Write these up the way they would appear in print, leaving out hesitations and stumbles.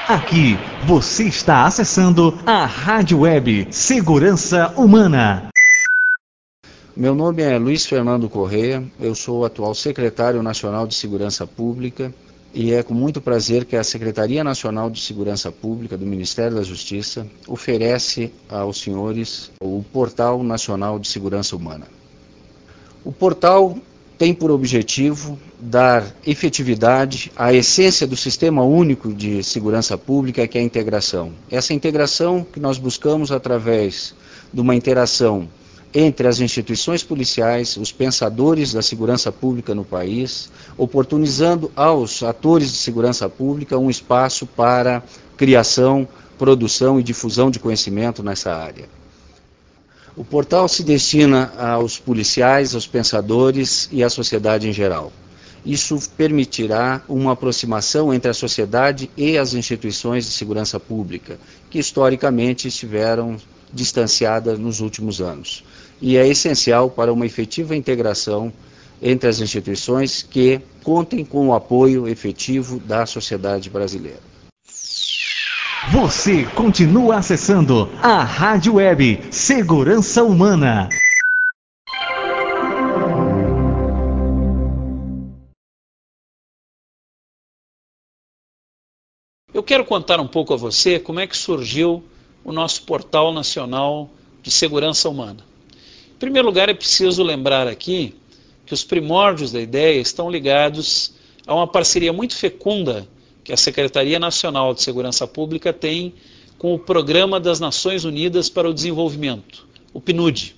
Aqui você está acessando a Rádio Web Segurança Humana. Meu nome é Luiz Fernando Corrêa, eu sou o atual secretário nacional de Segurança Pública e é com muito prazer que a Secretaria Nacional de Segurança Pública do Ministério da Justiça oferece aos senhores o Portal Nacional de Segurança Humana. O portal tem por objetivo dar efetividade à essência do Sistema Único de Segurança Pública, que é a integração. Essa integração que nós buscamos através de uma interação entre as instituições policiais, os pensadores da segurança pública no país, oportunizando aos atores de segurança pública um espaço para criação, produção e difusão de conhecimento nessa área. O portal se destina aos policiais, aos pensadores e à sociedade em geral. Isso permitirá uma aproximação entre a sociedade e as instituições de segurança pública, que historicamente estiveram distanciadas nos últimos anos. E é essencial para uma efetiva integração entre as instituições que contem com o apoio efetivo da sociedade brasileira. Você continua acessando a Rádio Web Segurança Humana. Eu quero contar um pouco a você como é que surgiu o nosso Portal Nacional de Segurança Humana. Em primeiro lugar, é preciso lembrar aqui que os primórdios da ideia estão ligados a uma parceria muito fecunda que a Secretaria Nacional de Segurança Pública tem com o Programa das Nações Unidas para o Desenvolvimento, o PNUD.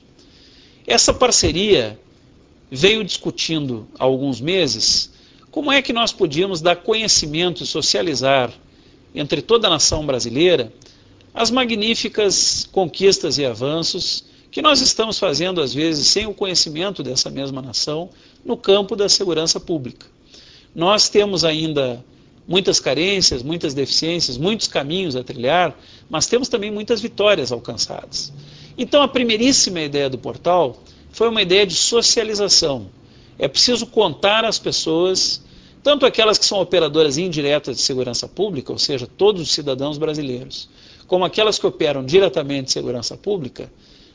Essa parceria veio discutindo há alguns meses como é que nós podíamos dar conhecimento e socializar entre toda a nação brasileira as magníficas conquistas e avanços que nós estamos fazendo, às vezes, sem o conhecimento dessa mesma nação, no campo da segurança pública. Nós temos ainda muitas carências, muitas deficiências, muitos caminhos a trilhar, mas temos também muitas vitórias alcançadas. Então, a primeiríssima ideia do portal foi uma ideia de socialização. É preciso contar às pessoas, tanto aquelas que são operadoras indiretas de segurança pública, ou seja, todos os cidadãos brasileiros, como aquelas que operam diretamente de segurança pública,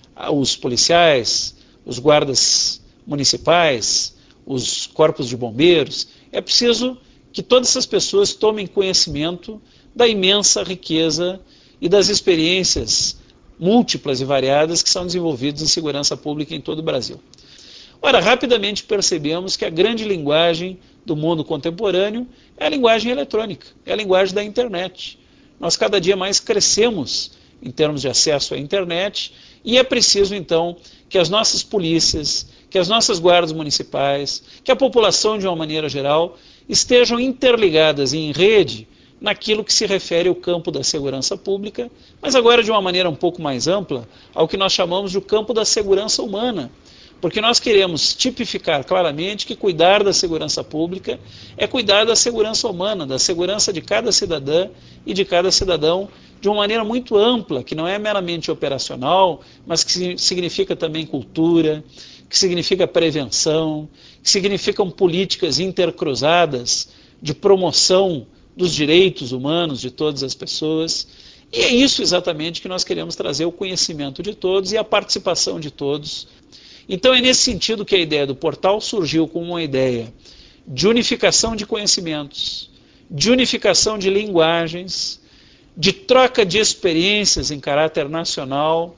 os policiais, os guardas municipais, os corpos de bombeiros. É preciso que todas essas pessoas tomem conhecimento da imensa riqueza e das experiências múltiplas e variadas que são desenvolvidas em segurança pública em todo o Brasil. Ora, rapidamente percebemos que a grande linguagem do mundo contemporâneo é a linguagem eletrônica, é a linguagem da internet. Nós cada dia mais crescemos em termos de acesso à internet e é preciso, então, que as nossas polícias, que as nossas guardas municipais, que a população de uma maneira geral estejam interligadas em rede naquilo que se refere ao campo da segurança pública, mas agora de uma maneira um pouco mais ampla, ao que nós chamamos de campo da segurança humana. Porque nós queremos tipificar claramente que cuidar da segurança pública é cuidar da segurança humana, da segurança de cada cidadã e de cada cidadão de uma maneira muito ampla, que não é meramente operacional, mas que significa também cultura, que significa prevenção, que significam políticas intercruzadas de promoção dos direitos humanos de todas as pessoas. E é isso exatamente que nós queremos trazer, o conhecimento de todos e a participação de todos. Então é nesse sentido que a ideia do portal surgiu como uma ideia de unificação de conhecimentos, de unificação de linguagens, de troca de experiências em caráter nacional,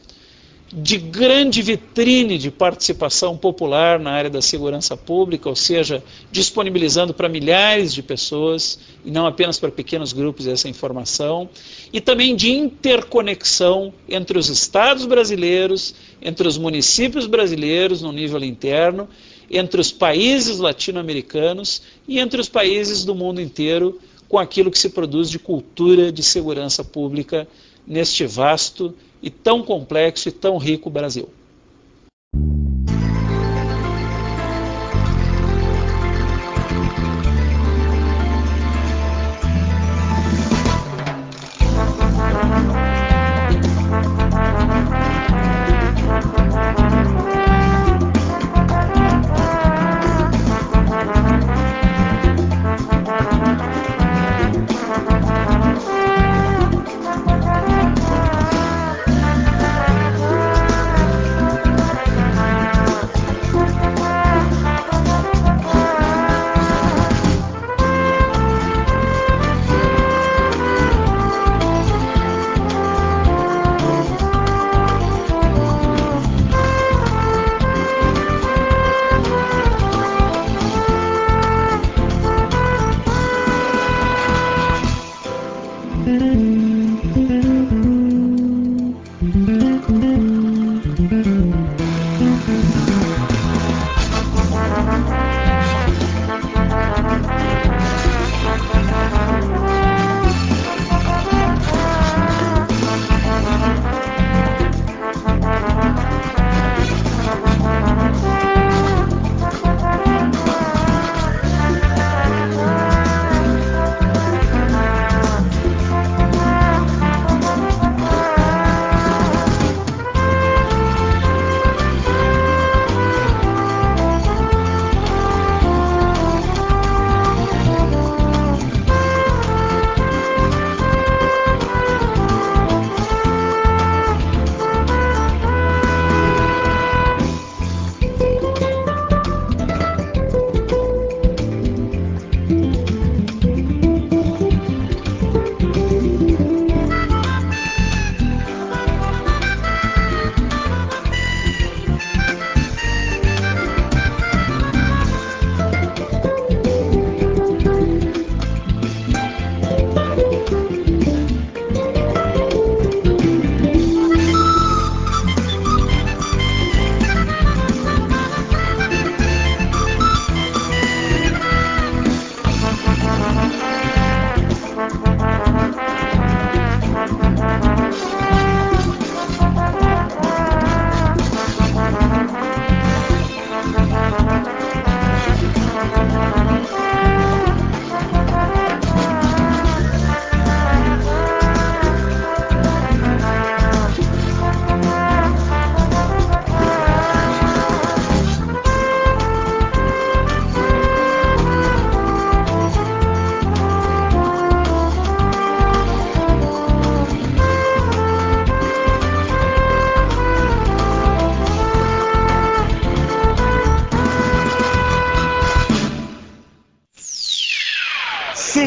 de grande vitrine de participação popular na área da segurança pública, ou seja, disponibilizando para milhares de pessoas e não apenas para pequenos grupos essa informação, e também de interconexão entre os estados brasileiros, entre os municípios brasileiros no nível interno, entre os países latino-americanos e entre os países do mundo inteiro, com aquilo que se produz de cultura de segurança pública neste vasto e tão complexo e tão rico Brasil.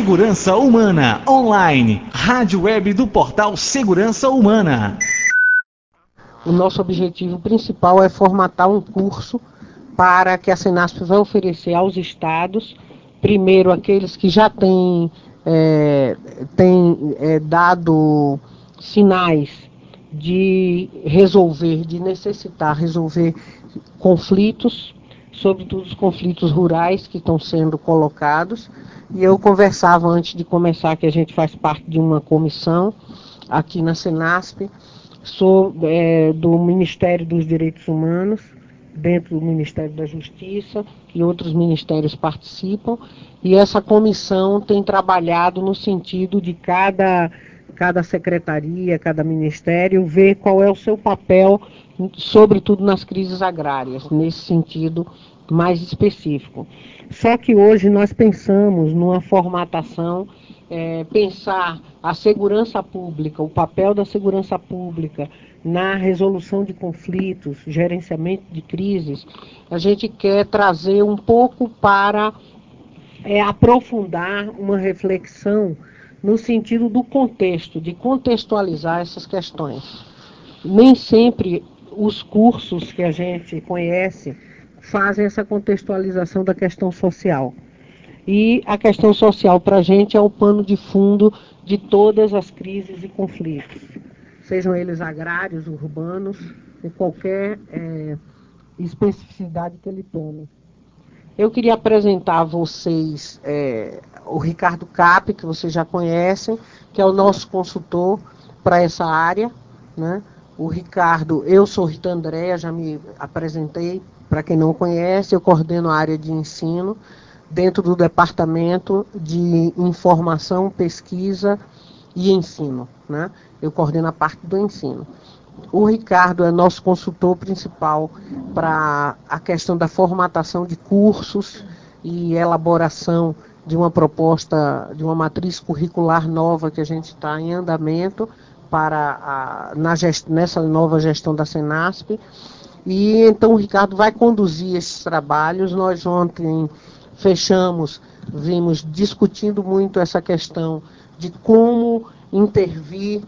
Segurança Humana Online, rádio web do portal Segurança Humana. O nosso objetivo principal é formatar um curso para que a Senasp vai oferecer aos estados, primeiro aqueles que já têm dado sinais de necessitar resolver conflitos, sobretudo os conflitos rurais que estão sendo colocados. E eu conversava antes de começar que a gente faz parte de uma comissão aqui na Senasp, do Ministério dos Direitos Humanos, dentro do Ministério da Justiça, e outros ministérios participam, e essa comissão tem trabalhado no sentido de cada secretaria, cada ministério, ver qual é o seu papel, sobretudo nas crises agrárias, nesse sentido mais específico. Só que hoje nós pensamos numa formatação, pensar a segurança pública, o papel da segurança pública na resolução de conflitos, gerenciamento de crises. A gente quer trazer um pouco para aprofundar uma reflexão no sentido do contexto, de contextualizar essas questões. Nem sempre os cursos que a gente conhece fazem essa contextualização da questão social. E a questão social para a gente é o pano de fundo de todas as crises e conflitos, sejam eles agrários, urbanos, ou qualquer especificidade que ele tome. Eu queria apresentar a vocês o Ricardo Cap, que vocês já conhecem, que é o nosso consultor para essa área, né? O Ricardo, eu sou Rita Andréa, já me apresentei, para quem não conhece, eu coordeno a área de ensino dentro do Departamento de Informação, Pesquisa e Ensino, né? Eu coordeno a parte do ensino. O Ricardo é nosso consultor principal para a questão da formatação de cursos e elaboração de uma proposta, de uma matriz curricular nova que a gente está em andamento nessa nova gestão da Senasp. E então o Ricardo vai conduzir esses trabalhos. Nós ontem vimos discutindo muito essa questão de como intervir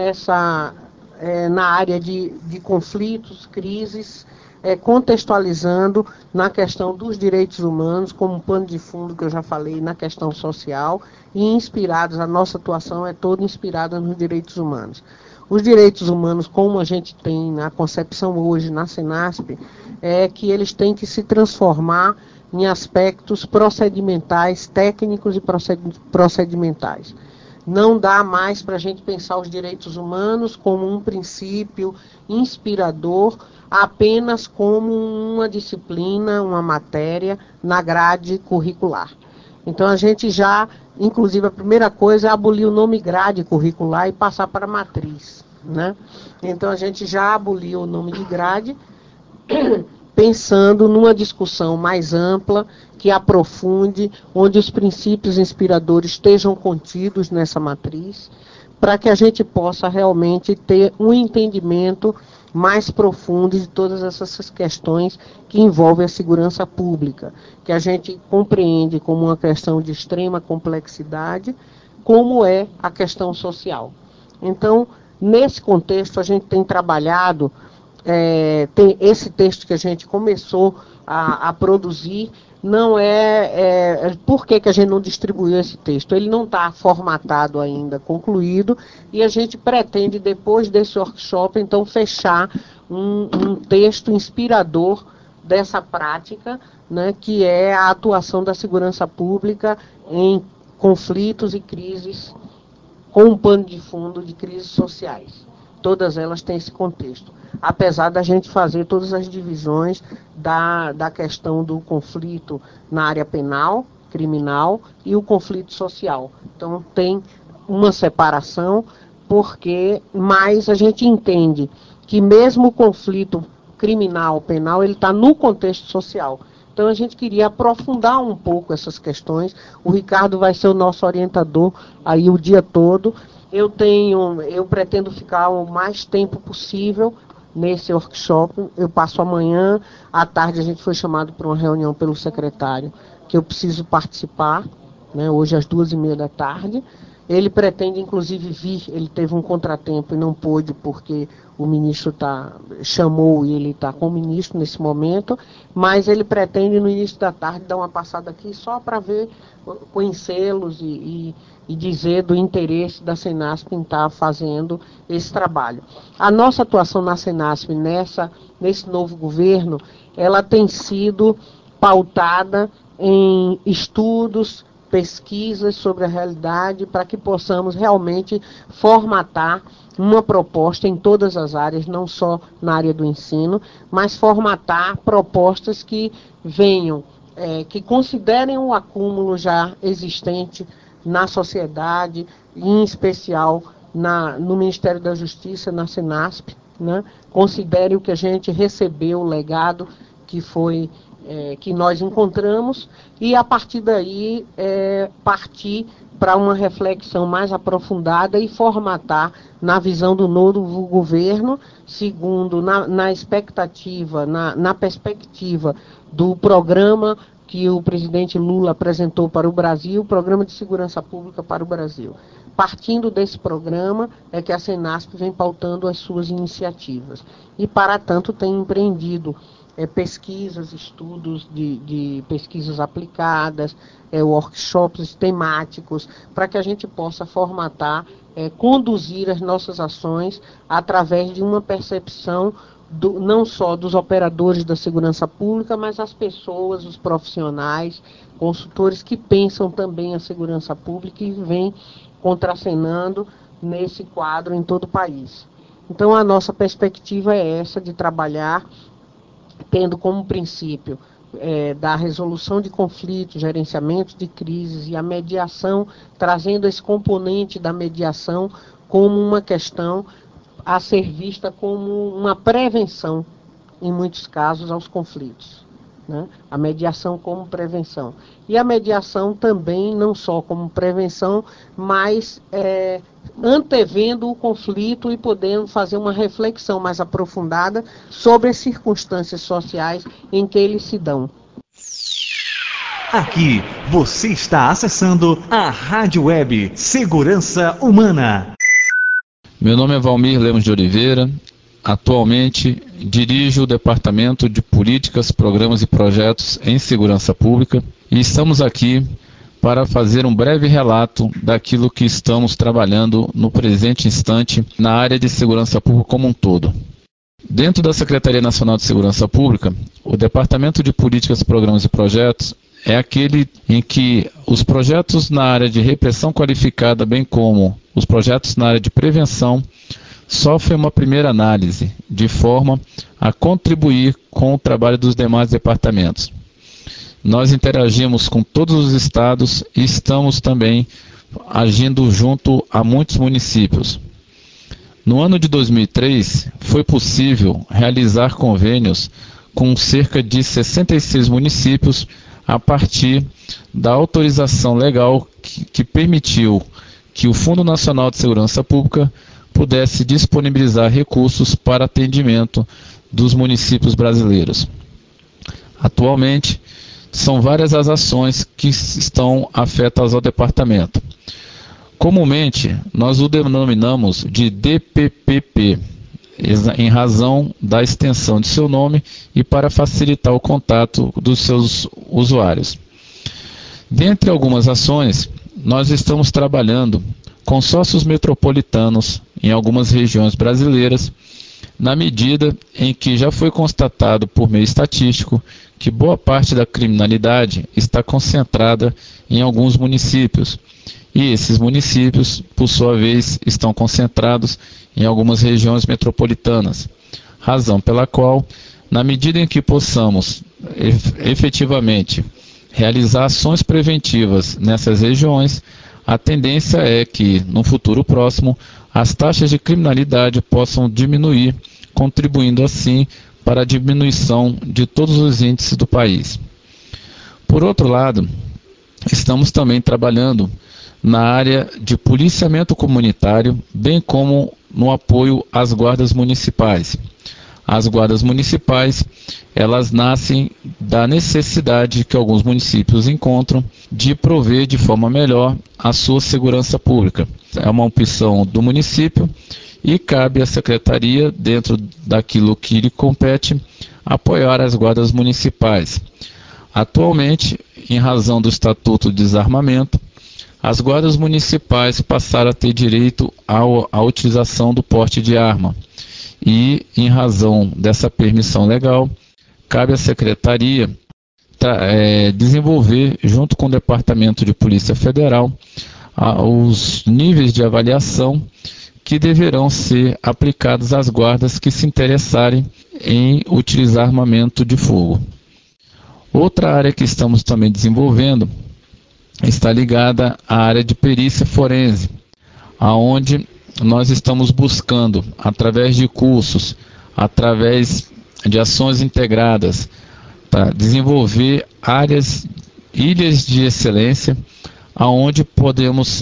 na área de conflitos, crises, contextualizando na questão dos direitos humanos, como um pano de fundo que eu já falei, na questão social, e a nossa atuação é toda inspirada nos direitos humanos. Os direitos humanos, como a gente tem na concepção hoje na Senasp, é que eles têm que se transformar em aspectos procedimentais, técnicos e procedimentais. Não dá mais para a gente pensar os direitos humanos como um princípio inspirador, apenas como uma disciplina, uma matéria na grade curricular. Então a gente inclusive a primeira coisa é abolir o nome grade curricular e passar para matriz, né? Então a gente já aboliu o nome de grade, pensando numa discussão mais ampla, que aprofunde, onde os princípios inspiradores estejam contidos nessa matriz, para que a gente possa realmente ter um entendimento mais profundo de todas essas questões que envolvem a segurança pública, que a gente compreende como uma questão de extrema complexidade, como é a questão social. Então, nesse contexto, a gente tem trabalhado, tem esse texto que a gente começou a produzir. Não por que a gente não distribuiu esse texto? Ele não está formatado ainda, concluído, e a gente pretende, depois desse workshop, então, fechar um texto inspirador dessa prática, né, que é a atuação da segurança pública em conflitos e crises, com um pano de fundo de crises sociais. Todas elas têm esse contexto, apesar da gente fazer todas as divisões da questão do conflito na área penal, criminal, e o conflito social. Então tem uma separação, mas a gente entende que mesmo o conflito criminal, penal, ele está no contexto social. Então a gente queria aprofundar um pouco essas questões. O Ricardo vai ser o nosso orientador aí o dia todo. Eu pretendo ficar o mais tempo possível nesse workshop. Eu passo amanhã, à tarde a gente foi chamado para uma reunião pelo secretário, que eu preciso participar, né, hoje às 14h30. Ele pretende, inclusive, vir, ele teve um contratempo e não pôde, porque o ministro chamou e ele está com o ministro nesse momento, mas ele pretende, no início da tarde, dar uma passada aqui só para ver, conhecê-los e dizer do interesse da Senasp em estar fazendo esse trabalho. A nossa atuação na Senasp nesse novo governo, ela tem sido pautada em estudos, pesquisas sobre a realidade, para que possamos realmente formatar uma proposta em todas as áreas, não só na área do ensino, mas formatar propostas que venham, que considerem o acúmulo já existente na sociedade, em especial no Ministério da Justiça, na Senasp, né? Considere o que a gente recebeu, o legado que foi que nós encontramos, e a partir daí partir para uma reflexão mais aprofundada e formatar na visão do novo governo, segundo na expectativa, na perspectiva do programa que o presidente Lula apresentou para o Brasil, o Programa de Segurança Pública para o Brasil. Partindo desse programa é que a Senasp vem pautando as suas iniciativas e, para tanto, tem empreendido pesquisas, estudos de pesquisas aplicadas, workshops temáticos, para que a gente possa formatar, conduzir as nossas ações através de uma percepção não só dos operadores da segurança pública, mas as pessoas, os profissionais, consultores que pensam também a segurança pública e vêm contracenando nesse quadro em todo o país. Então, a nossa perspectiva é essa, de trabalhar tendo como princípio da resolução de conflitos, gerenciamento de crises e a mediação, trazendo esse componente da mediação como uma questão a ser vista como uma prevenção, em muitos casos, aos conflitos, né? A mediação como prevenção. E a mediação também, não só como prevenção, mas antevendo o conflito e podendo fazer uma reflexão mais aprofundada sobre as circunstâncias sociais em que eles se dão. Aqui você está acessando a Rádio Web Segurança Humana. Meu nome é Valmir Lemos de Oliveira. Atualmente dirijo o Departamento de Políticas, Programas e Projetos em Segurança Pública e estamos aqui para fazer um breve relato daquilo que estamos trabalhando no presente instante na área de segurança pública como um todo. Dentro da Secretaria Nacional de Segurança Pública, o Departamento de Políticas, Programas e Projetos é aquele em que os projetos na área de repressão qualificada, bem como os projetos na área de prevenção, sofrem uma primeira análise, de forma a contribuir com o trabalho dos demais departamentos. Nós interagimos com todos os estados e estamos também agindo junto a muitos municípios. No ano de 2003, foi possível realizar convênios com cerca de 66 municípios a partir da autorização legal que permitiu que o Fundo Nacional de Segurança Pública pudesse disponibilizar recursos para atendimento dos municípios brasileiros. Atualmente, são várias as ações que estão afetas ao departamento. Comumente, nós o denominamos de DPPP, em razão da extensão de seu nome e para facilitar o contato dos seus usuários. Dentre algumas ações, nós estamos trabalhando consórcios metropolitanos em algumas regiões brasileiras, na medida em que já foi constatado por meio estatístico que boa parte da criminalidade está concentrada em alguns municípios, e esses municípios, por sua vez, estão concentrados em algumas regiões metropolitanas, razão pela qual, na medida em que possamos efetivamente realizar ações preventivas nessas regiões, a tendência é que, no futuro próximo, as taxas de criminalidade possam diminuir, contribuindo assim para a diminuição de todos os índices do país. Por outro lado, estamos também trabalhando na área de policiamento comunitário, bem como no apoio às guardas municipais. As guardas municipais, elas nascem da necessidade que alguns municípios encontram de prover de forma melhor a sua segurança pública. É uma opção do município e cabe à secretaria, dentro daquilo que lhe compete, apoiar as guardas municipais. Atualmente, em razão do Estatuto de Desarmamento, as guardas municipais passaram a ter direito à utilização do porte de arma. E, em razão dessa permissão legal, cabe à Secretaria desenvolver, junto com o Departamento de Polícia Federal, os níveis de avaliação que deverão ser aplicados às guardas que se interessarem em utilizar armamento de fogo. Outra área que estamos também desenvolvendo está ligada à área de perícia forense, aonde nós estamos buscando, através de cursos, através de ações integradas, desenvolver ilhas de excelência, aonde podemos,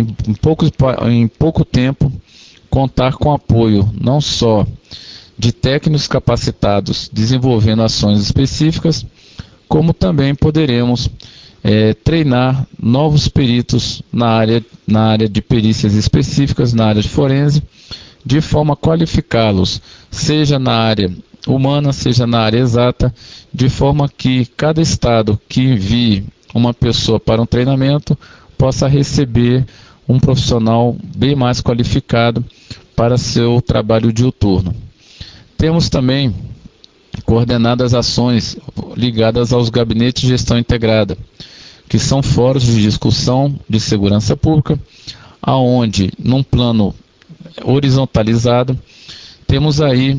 em pouco tempo, contar com apoio não só de técnicos capacitados desenvolvendo ações específicas, como também poderemos treinar novos peritos na área de perícias específicas, na área de forense, de forma a qualificá-los, seja na área humana, seja na área exata, de forma que cada estado que envie uma pessoa para um treinamento possa receber um profissional bem mais qualificado para seu trabalho diuturno. Temos também coordenado as ações ligadas aos gabinetes de gestão integrada, que são fóruns de discussão de segurança pública, aonde, num plano horizontalizado, temos aí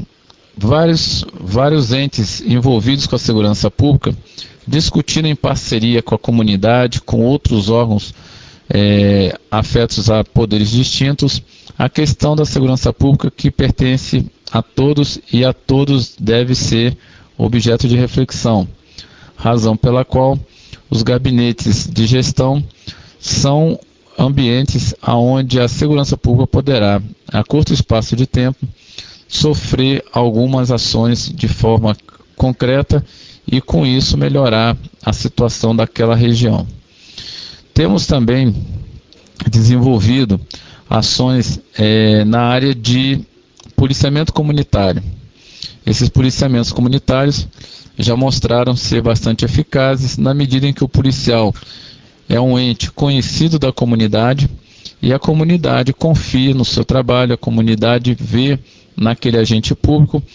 vários entes envolvidos com a segurança pública, discutindo em parceria com a comunidade, com outros órgãos afetos a poderes distintos, a questão da segurança pública que pertence a todos e a todos deve ser objeto de reflexão, razão pela qual os gabinetes de gestão são ambientes onde a segurança pública poderá, a curto espaço de tempo, sofrer algumas ações de forma concreta e, com isso, melhorar a situação daquela região. Temos também desenvolvido ações na área de policiamento comunitário. Esses policiamentos comunitários já mostraram ser bastante eficazes na medida em que o policial é um ente conhecido da comunidade e a comunidade confia no seu trabalho, a comunidade vê naquele agente público